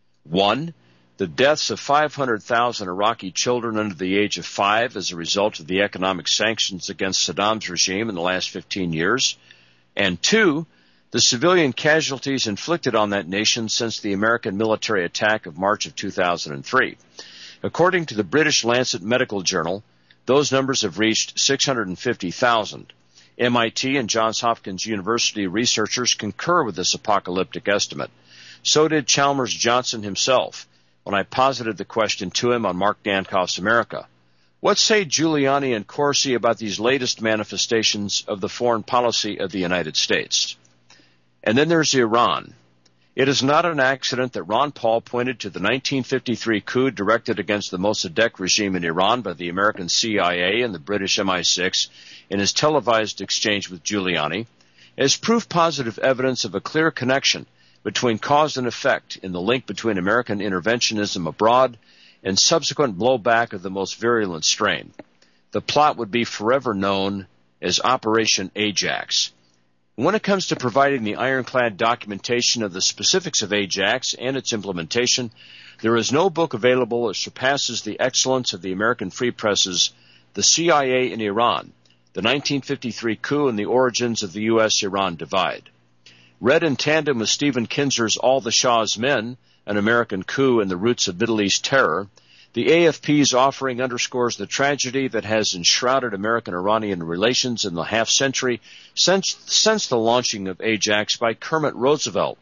[SPEAKER 1] One, the deaths of five hundred thousand Iraqi children under the age of five as a result of the economic sanctions against Saddam's regime in the last fifteen years. And two, the civilian casualties inflicted on that nation since the American military attack of March of two thousand three. According to the British Lancet Medical Journal, those numbers have reached six hundred fifty thousand. M I T and Johns Hopkins University researchers concur with this apocalyptic estimate. So did Chalmers-Johnson himself when I posited the question to him on Mark Dankoff's America. What say Giuliani and Corsi about these latest manifestations of the foreign policy of the United States? And then there's Iran. It is not an accident that Ron Paul pointed to the nineteen fifty-three coup directed against the Mossadegh regime in Iran by the American C I A and the British M I six in his televised exchange with Giuliani as proof positive evidence of a clear connection between cause and effect in the link between American interventionism abroad and subsequent blowback of the most virulent strain. The plot would be forever known as Operation Ajax. When it comes to providing the ironclad documentation of the specifics of Ajax and its implementation, there is no book available that surpasses the excellence of the American Free Press's The C I A in Iran, the nineteen fifty-three Coup and the Origins of the U S Iran Divide. Read in tandem with Stephen Kinzer's All the Shah's Men, An American Coup and the Roots of Middle East Terror, The A F P's offering underscores the tragedy that has enshrouded American-Iranian relations in the half-century since, since the launching of Ajax by Kermit Roosevelt,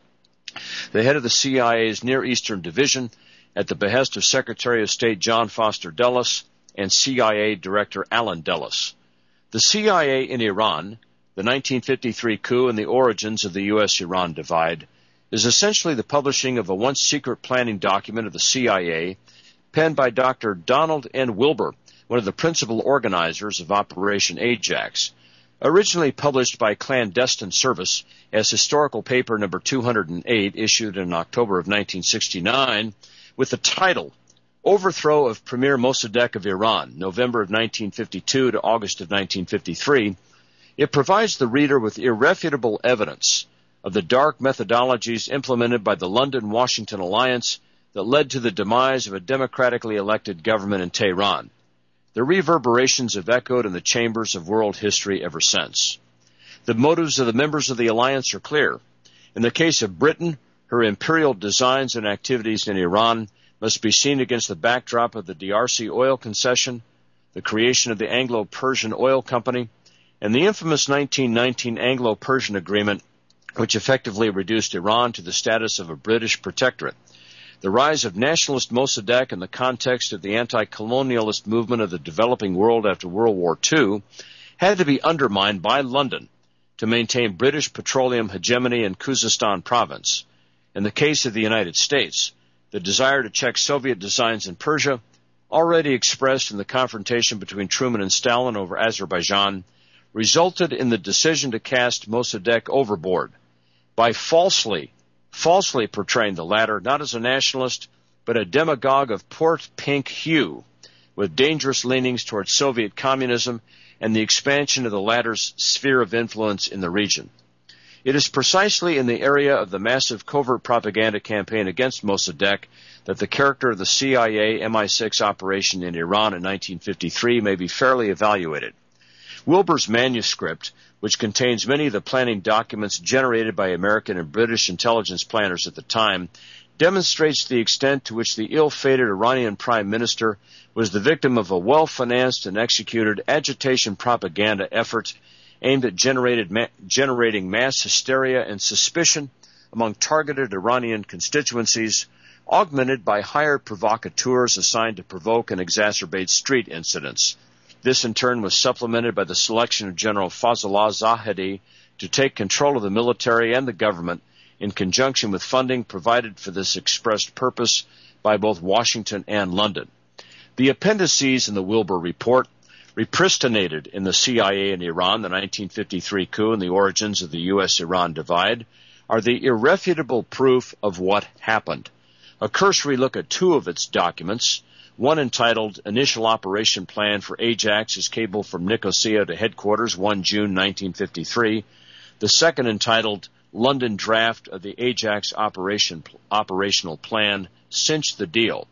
[SPEAKER 1] the head of the C I A's Near Eastern Division, at the behest of Secretary of State John Foster Dulles and C I A Director Allen Dulles. The C I A in Iran, the nineteen fifty-three coup and the origins of the U S Iran divide, is essentially the publishing of a once secret planning document of the C I A penned by Doctor Donald N. Wilber, one of the principal organizers of Operation Ajax. Originally published by Clandestine Service as historical paper number two hundred eight, issued in October of nineteen sixty-nine, with the title Overthrow of Premier Mossadegh of Iran, November of nineteen fifty-two to August of nineteen fifty-three, it provides the reader with irrefutable evidence of the dark methodologies implemented by the London-Washington alliance that led to the demise of a democratically elected government in Tehran. The reverberations have echoed in the chambers of world history ever since. The motives of the members of the alliance are clear. In the case of Britain, her imperial designs and activities in Iran must be seen against the backdrop of the D R C oil concession, the creation of the Anglo-Persian Oil Company, and the infamous nineteen nineteen Anglo-Persian Agreement, which effectively reduced Iran to the status of a British protectorate. The rise of nationalist Mossadegh in the context of the anti-colonialist movement of the developing world after World War Two had to be undermined by London to maintain British petroleum hegemony in Khuzestan province. In the case of the United States, the desire to check Soviet designs in Persia, already expressed in the confrontation between Truman and Stalin over Azerbaijan, resulted in the decision to cast Mossadegh overboard by falsely falsely portraying the latter not as a nationalist, but a demagogue of port pink hue, with dangerous leanings towards Soviet communism and the expansion of the latter's sphere of influence in the region. It is precisely in the area of the massive covert propaganda campaign against Mossadegh that the character of the C I A M I six operation in Iran in nineteen fifty-three may be fairly evaluated. Wilber's manuscript, which contains many of the planning documents generated by American and British intelligence planners at the time, demonstrates the extent to which the ill-fated Iranian prime minister was the victim of a well-financed and executed agitation propaganda effort aimed at generated ma- generating mass hysteria and suspicion among targeted Iranian constituencies, augmented by hired provocateurs assigned to provoke and exacerbate street incidents. This, in turn, was supplemented by the selection of General Fazlullah Zahedi to take control of the military and the government in conjunction with funding provided for this expressed purpose by both Washington and London. The appendices in the Wilber report, repristinated in the C I A in Iran, the nineteen fifty-three coup and the origins of the U S Iran divide, are the irrefutable proof of what happened. A cursory look at two of its documents, one entitled Initial Operation Plan for Ajax is cabled from Nicosia to Headquarters, the first of June nineteen fifty-three. The second entitled London Draft of the Ajax Operation Operational Plan cinched the deal.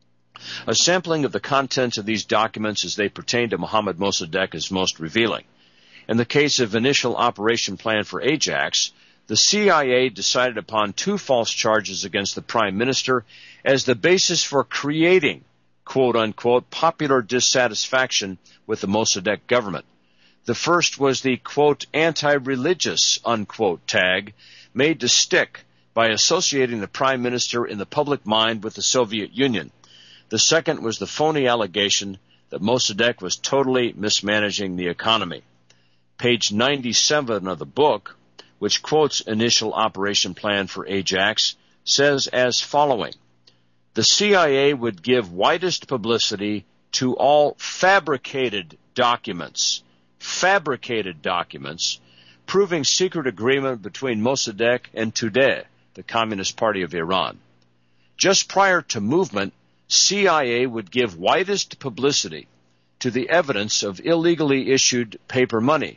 [SPEAKER 1] A sampling of the contents of these documents as they pertain to Mohammad Mossadegh is most revealing. In the case of Initial Operation Plan for Ajax, the C I A decided upon two false charges against the Prime Minister as the basis for creating quote-unquote, popular dissatisfaction with the Mossadegh government. The first was the, quote, anti-religious, unquote, tag made to stick by associating the Prime Minister in the public mind with the Soviet Union. The second was the phony allegation that Mossadegh was totally mismanaging the economy. Page ninety-seven of the book, which quotes Initial Operation Plan for Ajax, says as following: the C I A would give widest publicity to all fabricated documents, fabricated documents, proving secret agreement between Mossadegh and Tudeh, the Communist Party of Iran. Just prior to movement, C I A would give widest publicity to the evidence of illegally issued paper money.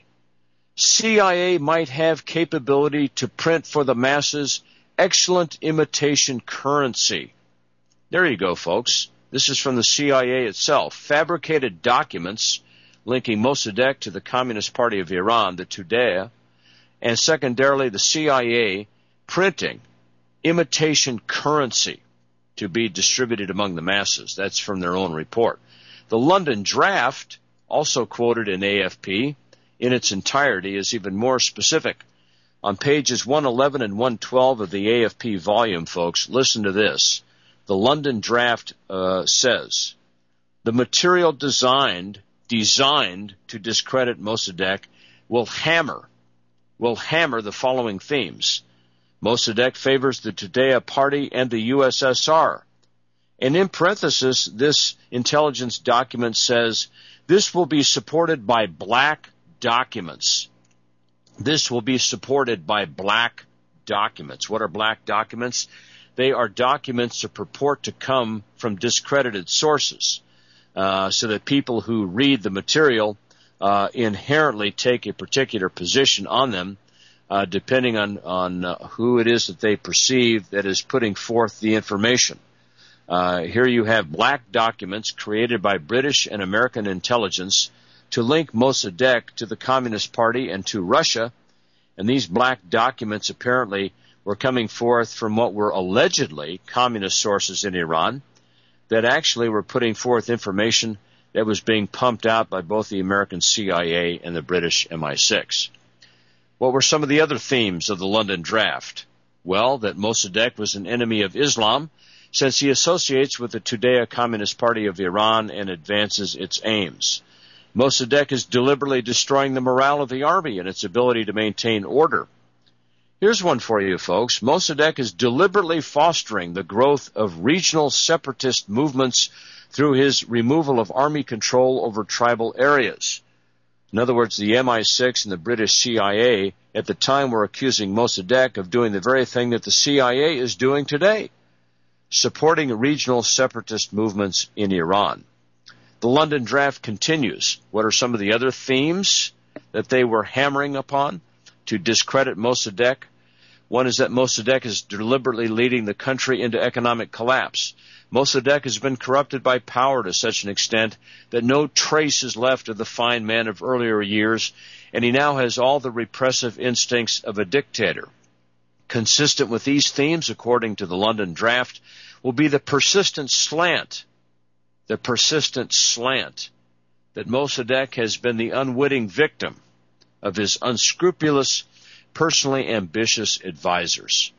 [SPEAKER 1] C I A might have capability to print for the masses excellent imitation currency. There you go, folks. This is from the C I A itself. Fabricated documents linking Mossadegh to the Communist Party of Iran, the Tudeh, and secondarily the C I A printing imitation currency. to be distributed among the masses. That's from their own report. The London Draft, also quoted in A F P in its entirety, is even more specific. On pages one eleven and one twelve of the A F P volume, folks, listen to this. The London Draft uh, says, the material designed designed to discredit Mossadegh will hammer, will hammer the following themes. Mossadegh favors the Tudeh Party and the U S S R. And in parenthesis, this intelligence document says, this will be supported by black documents. This will be supported by black documents. What are black documents? They are documents that purport to come from discredited sources, uh, so that people who read the material uh, inherently take a particular position on them, uh, depending on, on uh, who it is that they perceive that is putting forth the information. Uh, here you have black documents created by British and American intelligence to link Mossadegh to the Communist Party and to Russia, and these black documents apparently were coming forth from what were allegedly communist sources in Iran that actually were putting forth information that was being pumped out by both the American C I A and the British M I six. What were some of the other themes of the London Draft? Well, that Mossadegh was an enemy of Islam, since he associates with the Tudeh Communist Party of Iran and advances its aims. Mossadegh is deliberately destroying the morale of the army and its ability to maintain order. Here's one for you, folks. Mossadegh is deliberately fostering the growth of regional separatist movements through his removal of army control over tribal areas. In other words, the M I six and the British C I A at the time were accusing Mossadegh of doing the very thing that the C I A is doing today, supporting regional separatist movements in Iran. The London Draft continues. What are some of the other themes that they were hammering upon to discredit Mossadegh? One is that Mossadegh is deliberately leading the country into economic collapse. Mossadegh has been corrupted by power to such an extent that no trace is left of the fine man of earlier years, and he now has all the repressive instincts of a dictator. Consistent with these themes, according to the London Draft, will be the persistent slant, the persistent slant that Mossadegh has been the unwitting victim of his unscrupulous, personally ambitious advisors.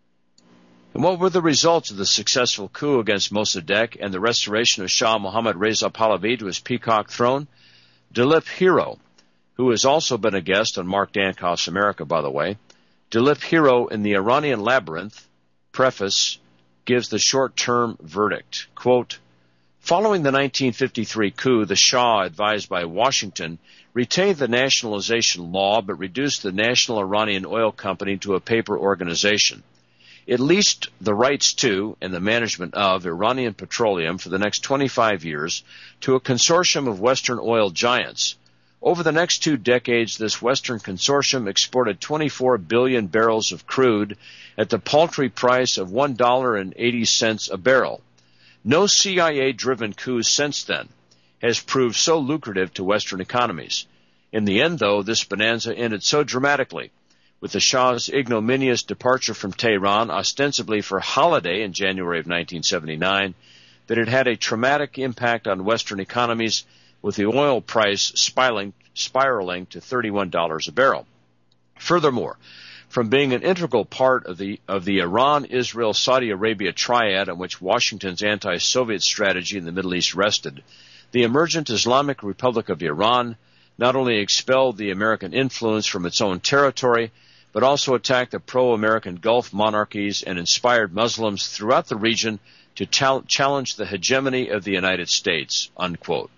[SPEAKER 1] And what were the results of the successful coup against Mossadegh and the restoration of Shah Mohammad Reza Pahlavi to his peacock throne? Dilip Hero, who has also been a guest on Mark Dankoff's America, by the way, Dilip Hero in the Iranian Labyrinth preface gives the short-term verdict. Quote, following the nineteen fifty-three coup, the Shah, advised by Washington, retained the nationalization law but reduced the National Iranian Oil Company to a paper organization. It leased the rights to and the management of Iranian petroleum for the next twenty-five years to a consortium of Western oil giants. Over the next two decades, this Western consortium exported twenty-four billion barrels of crude at the paltry price of one dollar and eighty cents a barrel. No C I A-driven coup since then has proved so lucrative to Western economies. In the end, though, this bonanza ended so dramatically, with the Shah's ignominious departure from Tehran, ostensibly for holiday in January of nineteen seventy-nine, that it had a traumatic impact on Western economies, with the oil price spiraling, spiraling to thirty-one dollars a barrel. Furthermore, from being an integral part of the of the Iran-Israel-Saudi Arabia triad on which Washington's anti-Soviet strategy in the Middle East rested, the emergent Islamic Republic of Iran not only expelled the American influence from its own territory, but also attacked the pro-American Gulf monarchies and inspired Muslims throughout the region to ta- challenge the hegemony of the United States, unquote.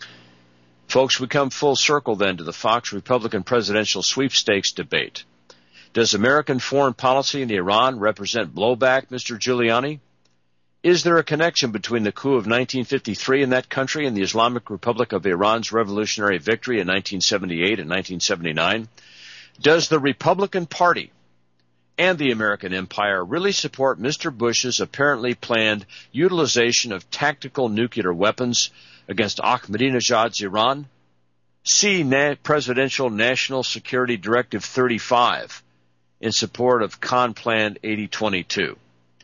[SPEAKER 1] Folks, we come full circle then to the Fox Republican presidential sweepstakes debate. Does American foreign policy in Iran represent blowback, Mister Giuliani? Is there a connection between the coup of nineteen fifty-three in that country and the Islamic Republic of Iran's revolutionary victory in nineteen seventy-eight and nineteen seventy-nine? Does the Republican Party and the American empire really support Mister Bush's apparently planned utilization of tactical nuclear weapons against Ahmadinejad's Iran? See Na- Presidential National Security Directive thirty-five in support of Con Plan eighty twenty-two.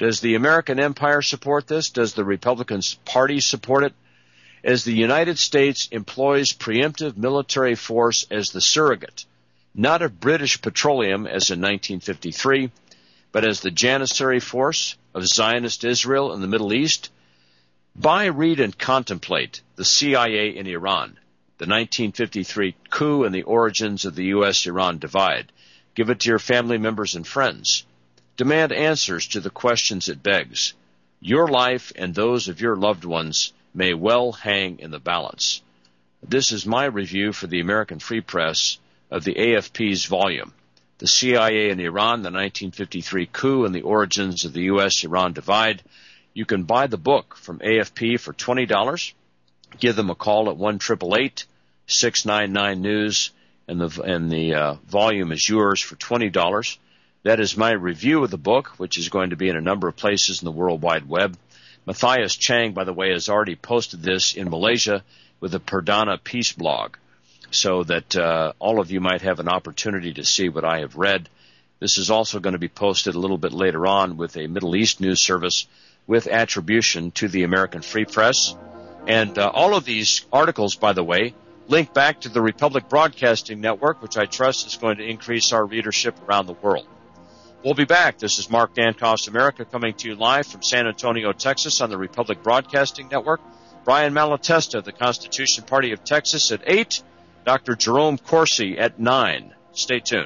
[SPEAKER 1] Does the American empire support this? Does the Republican Party support it? As the United States employs preemptive military force as the surrogate, not of British petroleum as in nineteen fifty-three, but as the janissary force of Zionist Israel in the Middle East, buy, read, and contemplate the C I A in Iran, the nineteen fifty-three coup and the origins of the U S Iran divide. Give it to your family members and friends. Demand answers to the questions it begs. Your life and those of your loved ones may well hang in the balance. This is my review for the American Free Press of the A F P's volume, The C I A in Iran, the nineteen fifty-three coup and the origins of the U S Iran divide. You can buy the book from A F P for twenty dollars. Give them a call at one eight eight eight, six nine nine, news, and the, and the uh, volume is yours for twenty dollars. That is my review of the book, which is going to be in a number of places in the World Wide Web. Matthias Chang, by the way, has already posted this in Malaysia with the Perdana Peace blog, so that uh, all of you might have an opportunity to see what I have read. This is also going to be posted a little bit later on with a Middle East news service with attribution to the American Free Press. And uh, all of these articles, by the way, link back to the Republic Broadcasting Network, which I trust is going to increase our readership around the world. We'll be back. This is Mark Dankoff's America, coming to you live from San Antonio, Texas on the Republic Broadcasting Network. Brian Malatesta of the Constitution Party of Texas at eight. Doctor Jerome Corsi at nine. Stay tuned.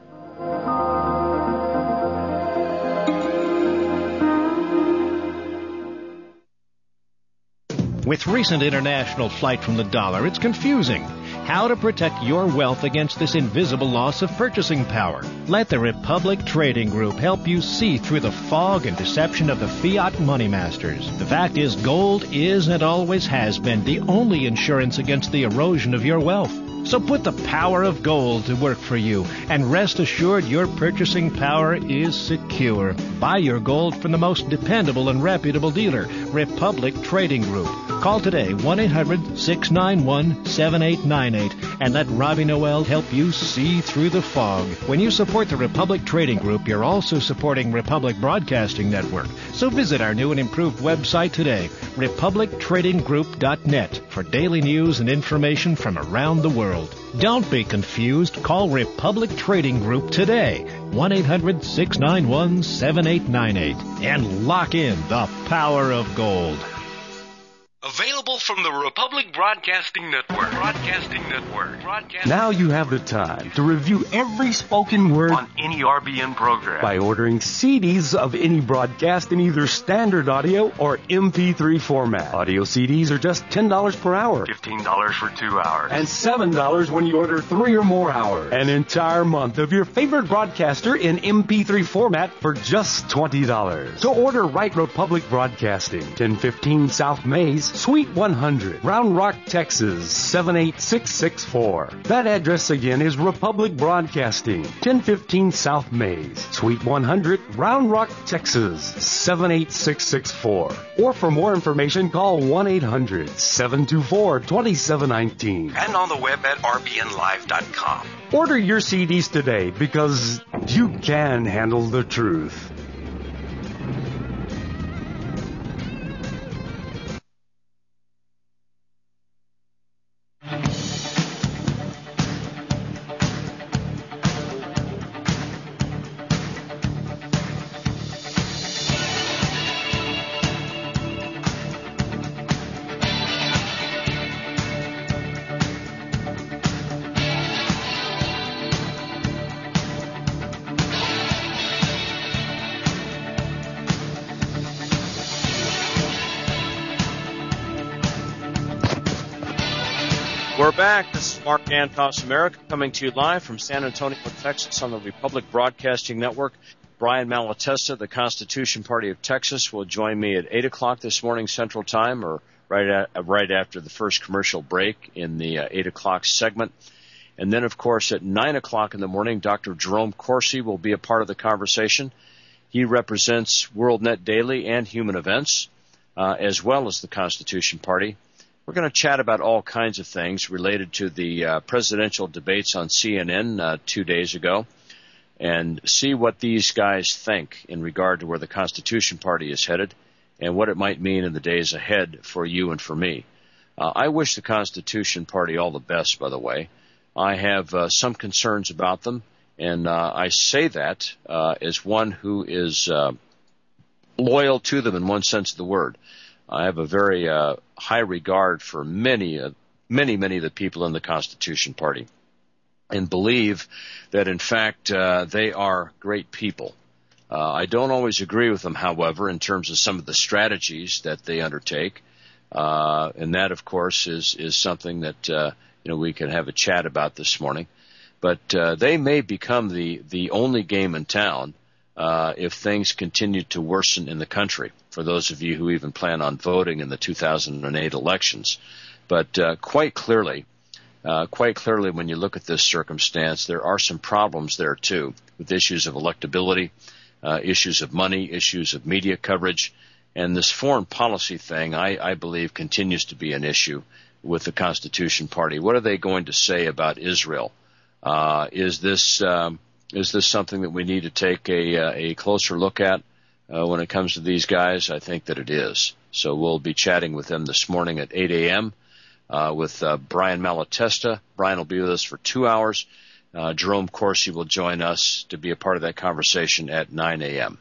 [SPEAKER 2] With recent international flight from the dollar, it's confusing. How to protect your wealth against this invisible loss of purchasing power. Let the Republic Trading Group help you see through the fog and deception of the fiat money masters. The fact is, gold is and always has been the only insurance against the erosion of your wealth. So put the power of gold to work for you, and rest assured your purchasing power is secure. Buy your gold from the most dependable and reputable dealer, Republic Trading Group. Call today, one eight hundred, six nine one, seven eight nine eight, and let Robbie Noel help you see through the fog. When you support the Republic Trading Group, you're also supporting Republic Broadcasting Network. So visit our new and improved website today, republic trading group dot net, for daily news and information from around the world. Don't be confused. Call Republic Trading Group today, one eight hundred, six nine one, seven eight nine eight, and lock in the power of gold.
[SPEAKER 11] Available from the Republic Broadcasting Network. Broadcasting Network. Broadcasting
[SPEAKER 12] now you have the time to review every spoken word
[SPEAKER 11] on any R B N program
[SPEAKER 12] by ordering C Ds of any broadcast in either standard audio or M P three format. Audio C Ds are just ten dollars per hour.
[SPEAKER 11] fifteen dollars for two hours.
[SPEAKER 12] And seven dollars when you order three or more hours. An entire month of your favorite broadcaster in M P three format for just twenty dollars. So order right Republic Broadcasting, ten fifteen South Mays, Suite one hundred, Round Rock, Texas, seven eight six six four. That address again is Republic Broadcasting, ten fifteen South Mays, Suite one hundred, Round Rock, Texas, seven eight six six four. Or for more information, call one eight hundred, seven two four, two seven one nine.
[SPEAKER 11] And on the web at r b n live dot com.
[SPEAKER 12] Order your C Ds today, because you can handle the truth.
[SPEAKER 1] We're back. This is Mark Dankoff's America, coming to you live from San Antonio, Texas on the Republic Broadcasting Network. Brian Malatesta, the Constitution Party of Texas, will join me at eight o'clock this morning Central Time, or right at, right after the first commercial break in the uh, eight o'clock segment. And then, of course, at nine o'clock in the morning, Doctor Jerome Corsi will be a part of the conversation. He represents WorldNet Daily and Human Events, uh, as well as the Constitution Party. We're going to chat about all kinds of things related to the uh, presidential debates on C N N uh, two days ago. and see what these guys think in regard to where the Constitution Party is headed and what it might mean in the days ahead for you and for me. Uh, I wish the Constitution Party all the best, by the way. I have uh, some concerns about them, and uh, I say that uh, as one who is uh, loyal to them in one sense of the word. I have a very uh, high regard for many, uh, many, many of the people in the Constitution Party and believe that, in fact, uh, they are great people. Uh, I don't always agree with them, however, in terms of some of the strategies that they undertake. Uh, and that, of course, is, is something that, uh, you know, we can have a chat about this morning. But uh, they may become the, the only game in town uh, if things continue to worsen in the country, for those of you who even plan on voting in the two thousand eight elections. But uh, quite clearly, uh, quite clearly, when you look at this circumstance, there are some problems there, too, with issues of electability, uh, issues of money, issues of media coverage. And this foreign policy thing, I, I believe, continues to be an issue with the Constitution Party. What are they going to say about Israel? Uh, is this um, is this something that we need to take a, uh, a closer look at uh, when it comes to these guys? I think that it is. So we'll be chatting with them this morning at eight a.m. Uh, with uh, Brian Malatesta. Brian will be with us for two hours. Uh, Jerome Corsi will join us to be a part of that conversation at nine a.m.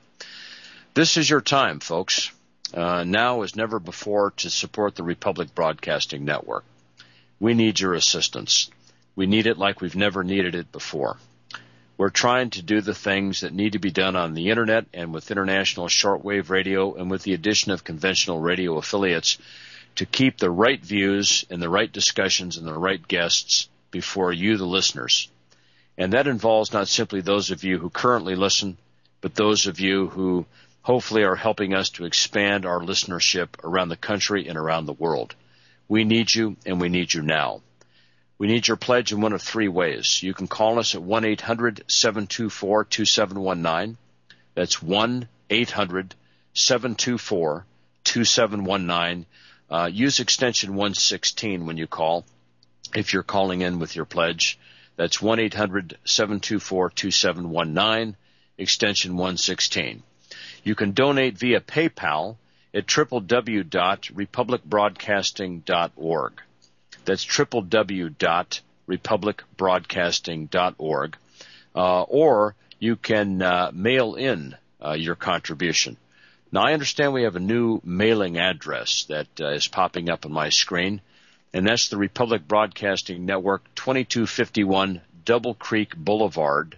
[SPEAKER 1] This is your time, folks. Uh, now as never before to support the Republic Broadcasting Network. We need your assistance. We need it like we've never needed it before. We're trying to do the things that need to be done on the Internet and with international shortwave radio and with the addition of conventional radio affiliates to keep the right views and the right discussions and the right guests before you, the listeners. And that involves not simply those of you who currently listen, but those of you who hopefully are helping us to expand our listenership around the country and around the world. We need you, and we need you now. We need your pledge in one of three ways. You can call us at one eight hundred seven two four two seven one nine. That's one eight hundred seven two four two seven one nine. Uh, use extension one sixteen when you call if you're calling in with your pledge. That's one eight hundred seven two four two seven one nine, extension one sixteen. You can donate via PayPal at w w w dot republic broadcasting dot org. That's w w w dot republic broadcasting dot org. Uh, or you can uh, mail in uh, your contribution. Now, I understand we have a new mailing address that uh, is popping up on my screen, and that's the Republic Broadcasting Network, twenty-two fifty-one Double Creek Boulevard,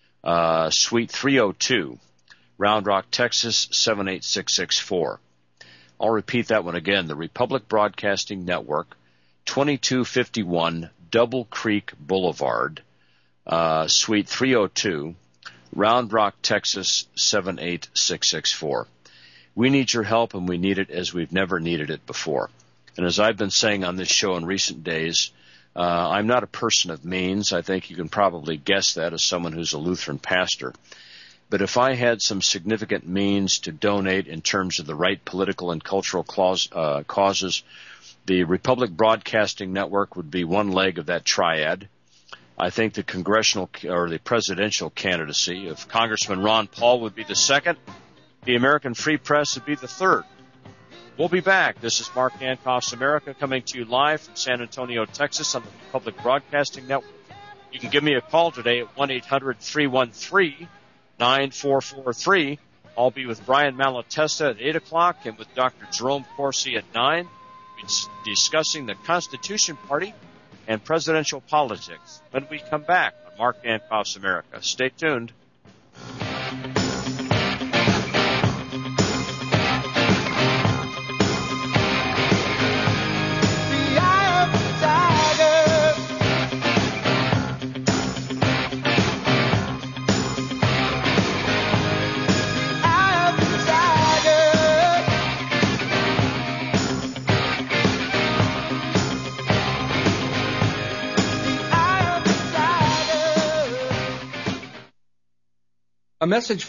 [SPEAKER 1] uh, Suite three oh two. Round Rock, Texas, seven eight six six four. I'll repeat that one again. The Republic Broadcasting Network, twenty-two fifty-one Double Creek Boulevard, uh, Suite three oh two, Round Rock, Texas, seven eight six six four. We need your help, and we need it as we've never needed it before. And as I've been saying on this show in recent days, uh, I'm not a person of means. I think you can probably guess that as someone who's a Lutheran pastor. But if I had some significant means to donate in terms of the right political and cultural clause, uh, causes, the Republic Broadcasting Network would be one leg of that triad. I think the congressional or the presidential candidacy of Congressman Ron Paul would be the second. The American Free Press would be the third. We'll be back. This is Mark Hancock's America coming to you live from San Antonio, Texas on the Republic Broadcasting Network. You can give me a call today at one eight hundred three one three nine four four three. I'll be with Brian Malatesta at eight o'clock and with Doctor Jerome Corsi at nine. We'll be discussing the Constitution Party and presidential politics when we come back on Mark Hancock's America. Stay tuned.
[SPEAKER 13] A message